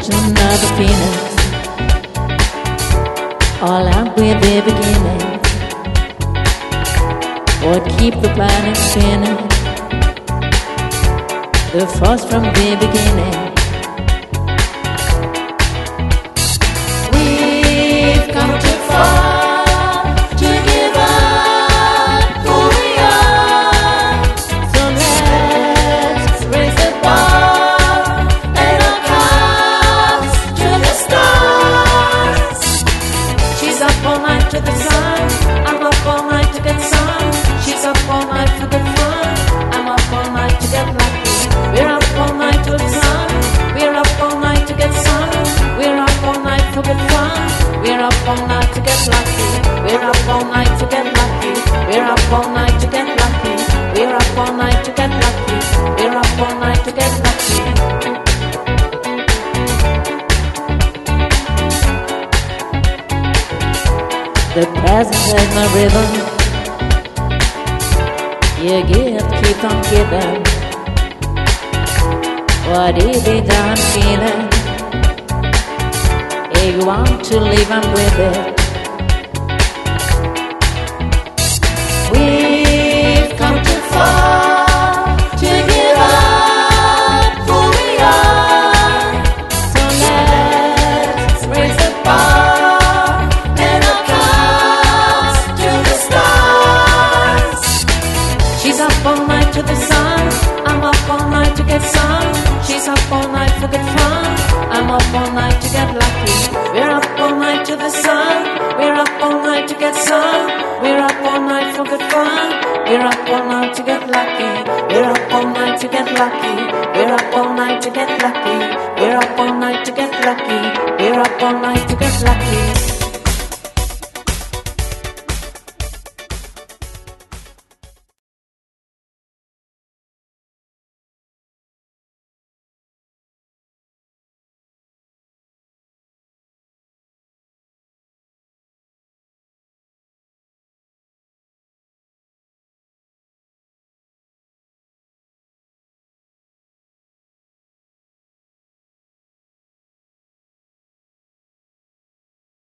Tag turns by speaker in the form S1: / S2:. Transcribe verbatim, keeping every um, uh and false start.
S1: another feeling. All out with the beginning. What keep the planet spinning? The force from the beginning. We've come too far to give up who we are. So let's raise the bar and our cups to the stars. She's up all night to the sun. I'm up all night to get some. She's up all night for good fun. I'm up all night to get lucky. We're up all night to the sun. We're up all night to get some. We're up all night for good fun. We're up all night to get lucky. We're up all night to get lucky. We're up all night to get lucky. We're up all night to get lucky. We're up all night to get lucky. The present has no rhythm. You give, keep on giving. What is it I'm feeling? If you want to live, I'm with it. We've come too far to give up who we are. So let's raise the bar and our cups to the stars. She's up all night to the sun. I'm up all night to get some. She's up all night for good fun. I'm up all night to get lucky. We're up all night to the sun. We're up all night to get some. We're up all night for good fun. We're up all night to get lucky. We're up all night to get lucky. We're up all night to get lucky. We're up all night to get lucky. We're up all night to get lucky.